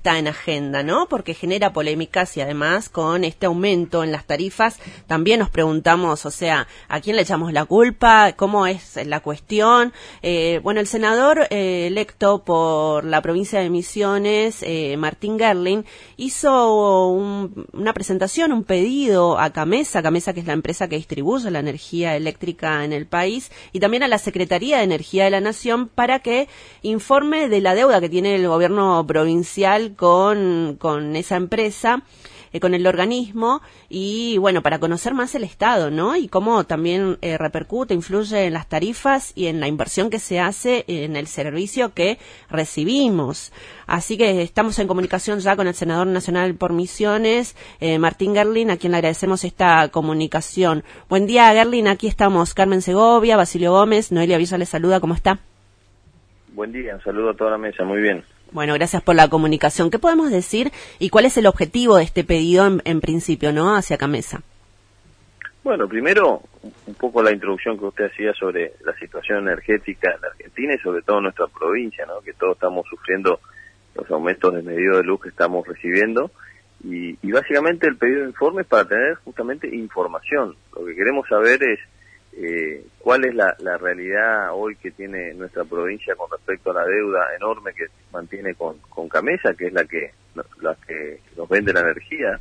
está en agenda, ¿no? Porque genera polémicas y además con este aumento en las tarifas también nos preguntamos, o sea, ¿a quién le echamos la culpa? ¿Cómo es la cuestión? Bueno, el senador electo por la provincia de Misiones, Martín Gerling, hizo una presentación, un pedido a Camesa, que es la empresa que distribuye la energía eléctrica en el país, y también a la Secretaría de Energía de la Nación para que informe de la deuda que tiene el gobierno provincial con esa empresa, con el organismo, y bueno, para conocer más el estado, ¿no? Y cómo también repercute, influye en las tarifas y en la inversión que se hace en el servicio que recibimos. Así que estamos en comunicación ya con el senador nacional por Misiones, Martín Gerling, a quien le agradecemos esta comunicación. Buen día, Gerling, aquí estamos Carmen Segovia, Basilio Gómez, Noelia Villa les saluda, ¿cómo está? Buen día, un saludo a toda la mesa, muy bien. Bueno, gracias por la comunicación. ¿Qué podemos decir y cuál es el objetivo de este pedido en principio, ¿no?, hacia Camesa? Bueno, primero, un poco la introducción que usted hacía sobre la situación energética en la Argentina y sobre todo en nuestra provincia, ¿no?, que todos estamos sufriendo los aumentos de medido de luz que estamos recibiendo y básicamente el pedido de informe es para tener justamente información. Lo que queremos saber es cuál es la realidad hoy que tiene nuestra provincia con respecto a la deuda enorme que mantiene con Camesa, que es la que nos vende la energía,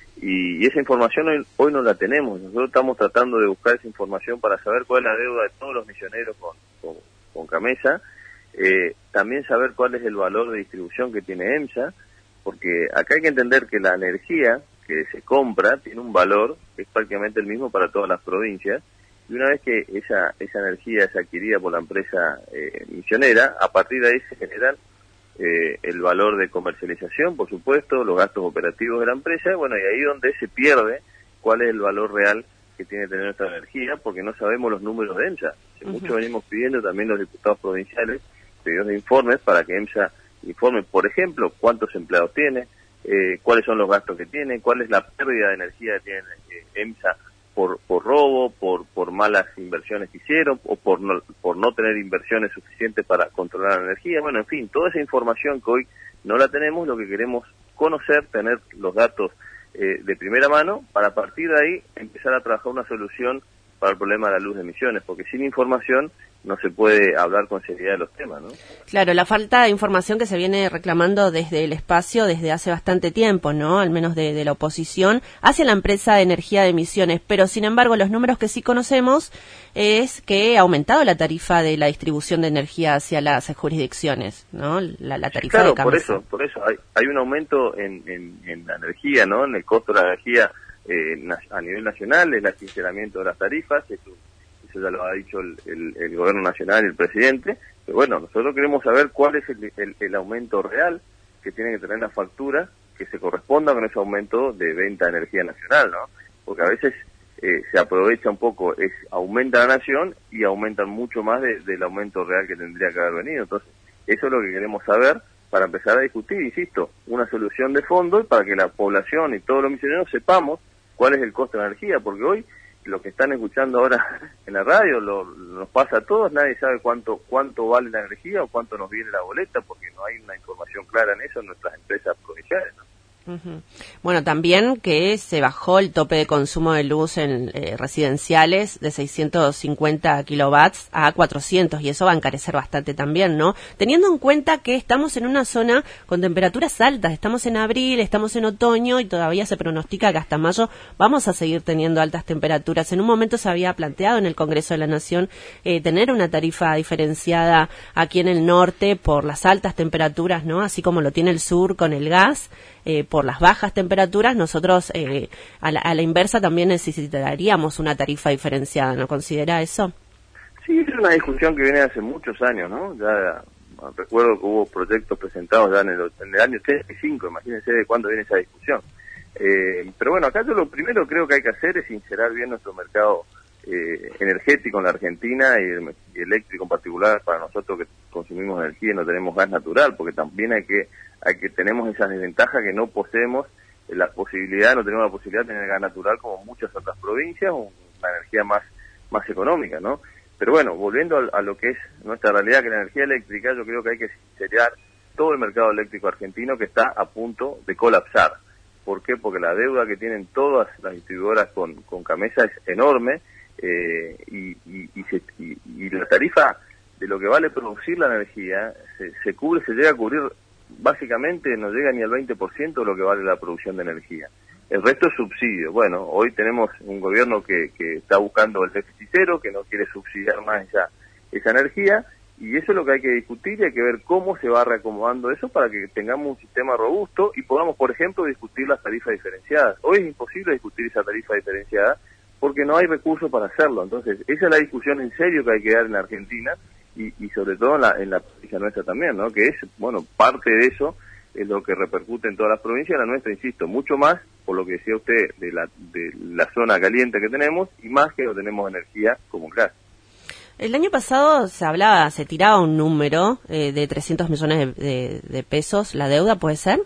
y esa información hoy no la tenemos. Nosotros estamos tratando de buscar esa información para saber cuál es la deuda de todos los misioneros con Camesa, también saber cuál es el valor de distribución que tiene EMSA, porque acá hay que entender que la energía que se compra tiene un valor que es prácticamente el mismo para todas las provincias. Y una vez que esa energía es adquirida por la empresa misionera, a partir de ahí se generan el valor de comercialización, por supuesto, los gastos operativos de la empresa, bueno, y ahí donde se pierde cuál es el valor real que tiene que tener nuestra energía, porque no sabemos los números de EMSA. Mucho venimos pidiendo también los diputados provinciales pedidos de informes para que EMSA informe, por ejemplo, cuántos empleados tiene, cuáles son los gastos que tiene, cuál es la pérdida de energía que tiene EMSA por robo, por malas inversiones que hicieron, o por no tener inversiones suficientes para controlar la energía. Bueno, en fin, toda esa información que hoy no la tenemos, lo que queremos conocer, tener los datos de primera mano, para a partir de ahí empezar a trabajar una solución para el problema de la luz de Misiones, porque sin información no se puede hablar con seriedad de los temas, ¿no? Claro, la falta de información que se viene reclamando desde el espacio desde hace bastante tiempo, ¿no?, al menos de la oposición, hacia la empresa de energía de Misiones, pero sin embargo los números que sí conocemos es que ha aumentado la tarifa de la distribución de energía hacia las jurisdicciones, ¿no?, la tarifa claro, de Camesa. por eso hay un aumento en la energía, ¿no?, en el costo de la energía a nivel nacional, el sinceramiento de las tarifas, eso ya lo ha dicho el gobierno nacional y el presidente, pero bueno, nosotros queremos saber cuál es el aumento real que tiene que tener la factura que se corresponda con ese aumento de venta de energía nacional, ¿no? Porque a veces se aprovecha un poco, aumenta la nación y aumentan mucho más del aumento real que tendría que haber venido. Entonces, eso es lo que queremos saber para empezar a discutir, insisto, una solución de fondo para que la población y todos los misioneros sepamos cuál es el costo de la energía, porque hoy lo que están escuchando ahora en la radio nos pasa a todos, nadie sabe cuánto vale la energía o cuánto nos viene la boleta, porque no hay una información clara en eso en nuestras empresas provinciales, ¿no? Bueno, también que se bajó el tope de consumo de luz en residenciales de 650 kilowatts a 400, y eso va a encarecer bastante también, ¿no? Teniendo en cuenta que estamos en una zona con temperaturas altas, estamos en abril, estamos en otoño y todavía se pronostica que hasta mayo vamos a seguir teniendo altas temperaturas. En un momento se había planteado en el Congreso de la Nación tener una tarifa diferenciada aquí en el norte por las altas temperaturas, ¿no?, así como lo tiene el sur con el gas. Por las bajas temperaturas, nosotros a la inversa también necesitaríamos una tarifa diferenciada, ¿no considera eso? Sí, es una discusión que viene hace muchos años, ¿no? Ya recuerdo que hubo proyectos presentados ya en el año 85, imagínense de cuándo viene esa discusión. Pero bueno, acá yo lo primero creo que hay que hacer es sincerar bien nuestro mercado energético en la Argentina y eléctrico en particular para nosotros que consumimos energía y no tenemos gas natural, porque también tenemos esa desventaja que no poseemos no tenemos la posibilidad de tener gas natural como muchas otras provincias, o una energía más económica, ¿no? Pero bueno, volviendo a lo que es nuestra realidad, que la energía eléctrica, yo creo que hay que sincerar todo el mercado eléctrico argentino, que está a punto de colapsar. ¿Por qué? Porque la deuda que tienen todas las distribuidoras con Gamesa es enorme, y la tarifa de lo que vale producir la energía se cubre, se llega a cubrir, básicamente no llega ni al 20% de lo que vale la producción de energía. El resto es subsidio. Bueno, hoy tenemos un gobierno que está buscando el déficit cero, que no quiere subsidiar más esa energía, y eso es lo que hay que discutir, y hay que ver cómo se va reacomodando eso para que tengamos un sistema robusto y podamos, por ejemplo, discutir las tarifas diferenciadas. Hoy es imposible discutir esa tarifa diferenciada porque no hay recursos para hacerlo. Entonces, esa es la discusión en serio que hay que dar en la Argentina, y sobre todo en la provincia nuestra también, ¿no? Que es, bueno, parte de eso es lo que repercute en todas las provincias. La nuestra, insisto, mucho más, por lo que decía usted, de la zona caliente que tenemos, y más que no tenemos energía como gas. El año pasado se tiraba un número de 300 millones de pesos, la deuda, ¿puede ser?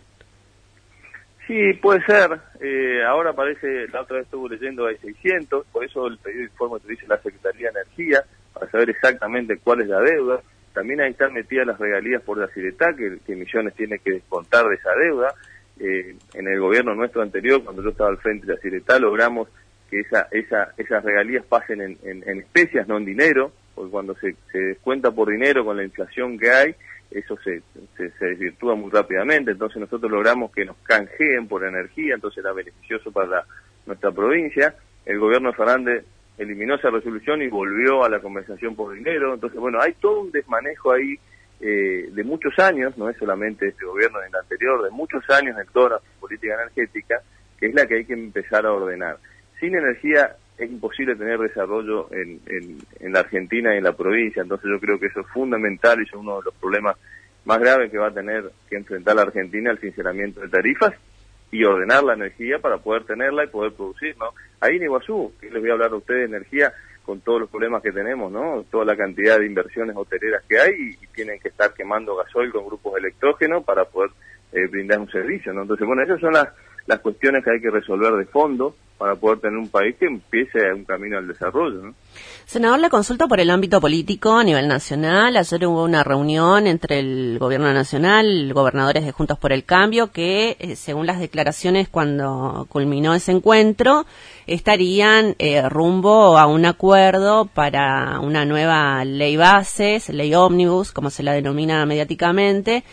Sí, puede ser. Ahora parece, la otra vez estuve leyendo, hay 600, por eso el pedido de informe que dice la Secretaría de Energía, para saber exactamente cuál es la deuda. También ahí están metidas las regalías por la Ciretá, que Misiones tiene que descontar de esa deuda. En el gobierno nuestro anterior, cuando yo estaba al frente de la Ciretá, logramos que esas regalías pasen en especias, no en dinero, porque cuando se descuenta por dinero con la inflación que hay, eso se desvirtúa muy rápidamente. Entonces nosotros logramos que nos canjeen por energía, entonces era beneficioso para nuestra provincia. El gobierno de Fernández eliminó esa resolución y volvió a la compensación por dinero. Entonces, bueno, hay todo un desmanejo ahí de muchos años, no es solamente este gobierno ni el anterior, de muchos años en toda la política energética, que es la que hay que empezar a ordenar. Sin energía es imposible tener desarrollo en la Argentina y en la provincia. Entonces yo creo que eso es fundamental, y es uno de los problemas más graves que va a tener que enfrentar la Argentina, el sinceramiento de tarifas y ordenar la energía para poder tenerla y poder producir, ¿no? Ahí en Iguazú, que les voy a hablar a ustedes de energía, con todos los problemas que tenemos, ¿no? Toda la cantidad de inversiones hoteleras que hay, y tienen que estar quemando gasoil con grupos electrógenos para poder brindar un servicio, ¿no? Entonces, bueno, esas son las cuestiones que hay que resolver de fondo para poder tener un país que empiece un camino al desarrollo, ¿no? Senador, le consulto por el ámbito político a nivel nacional. Ayer hubo una reunión entre el Gobierno Nacional, gobernadores de Juntos por el Cambio, que, según las declaraciones cuando culminó ese encuentro, estarían rumbo a un acuerdo para una nueva ley bases, ley ómnibus, como se la denomina mediáticamente,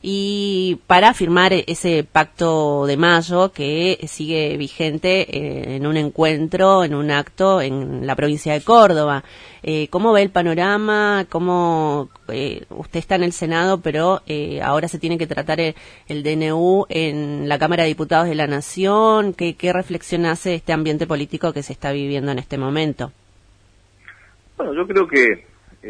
y para firmar ese pacto de mayo que sigue vigente en un encuentro, en un acto en la provincia de Córdoba. ¿Cómo ve el panorama? ¿Cómo usted está en el Senado, pero ahora se tiene que tratar el DNU en la Cámara de Diputados de la Nación? ¿Qué reflexión hace de este ambiente político que se está viviendo en este momento? Bueno, yo creo que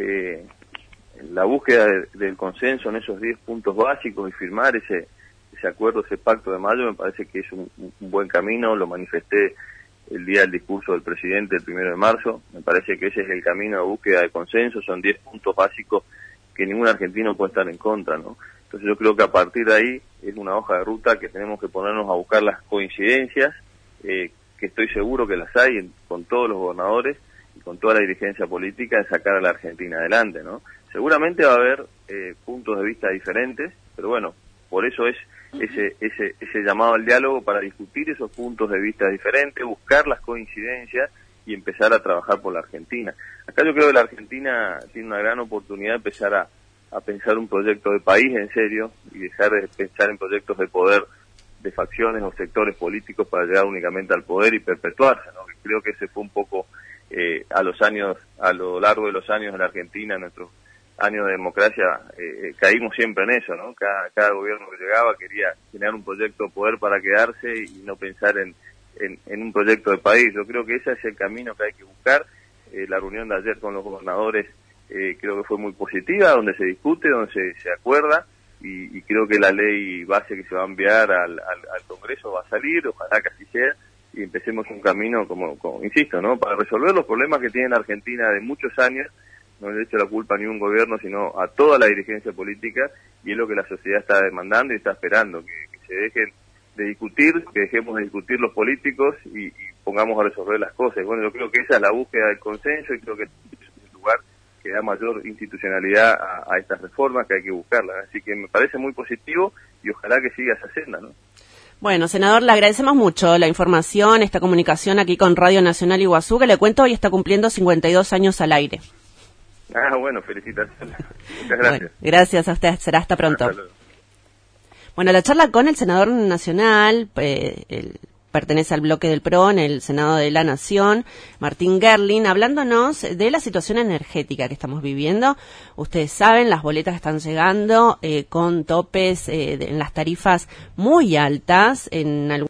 la búsqueda del consenso en esos 10 puntos básicos y firmar ese acuerdo, ese pacto de mayo, me parece que es un buen camino. Lo manifesté el día del discurso del presidente, el 1 de marzo. Me parece que ese es el camino de búsqueda de consenso. Son 10 puntos básicos que ningún argentino puede estar en contra, ¿no? Entonces yo creo que a partir de ahí es una hoja de ruta que tenemos que ponernos a buscar las coincidencias, que estoy seguro que las hay con todos los gobernadores y con toda la dirigencia política, de sacar a la Argentina adelante, ¿no? Seguramente va a haber puntos de vista diferentes, pero bueno, por eso es ese llamado al diálogo, para discutir esos puntos de vista diferentes, buscar las coincidencias y empezar a trabajar por la Argentina. Acá yo creo que la Argentina tiene una gran oportunidad de empezar a pensar un proyecto de país en serio, y dejar de pensar en proyectos de poder de facciones o sectores políticos para llegar únicamente al poder y perpetuarse, ¿no? Creo que ese fue un poco a lo largo de los años en la Argentina, nuestros años de democracia, caímos siempre en eso, ¿no? Cada gobierno que llegaba quería generar un proyecto de poder para quedarse y no pensar en un proyecto de país. Yo creo que ese es el camino que hay que buscar. La reunión de ayer con los gobernadores creo que fue muy positiva, donde se discute, donde se acuerda, y creo que la ley base que se va a enviar al Congreso va a salir, ojalá que así sea, y empecemos un camino, como insisto, ¿no? Para resolver los problemas que tiene la Argentina de muchos años. No le he hecho la culpa a ningún gobierno, sino a toda la dirigencia política, y es lo que la sociedad está demandando y está esperando, que se dejen de discutir, que dejemos de discutir los políticos y pongamos a resolver las cosas. Y bueno, yo creo que esa es la búsqueda del consenso, y creo que es el lugar que da mayor institucionalidad a estas reformas, que hay que buscarlas. Así que me parece muy positivo y ojalá que siga esa senda, ¿no? Bueno, senador, le agradecemos mucho la información, esta comunicación aquí con Radio Nacional Iguazú, que le cuento hoy está cumpliendo 52 años al aire. Bueno, felicitaciones. Muchas gracias. Bueno, gracias a usted, será hasta pronto. Bueno, la charla con el senador nacional, pertenece al bloque del PRO en el Senado de la Nación, Martín Gerling, hablándonos de la situación energética que estamos viviendo. Ustedes saben, las boletas están llegando con topes en las tarifas muy altas en algunos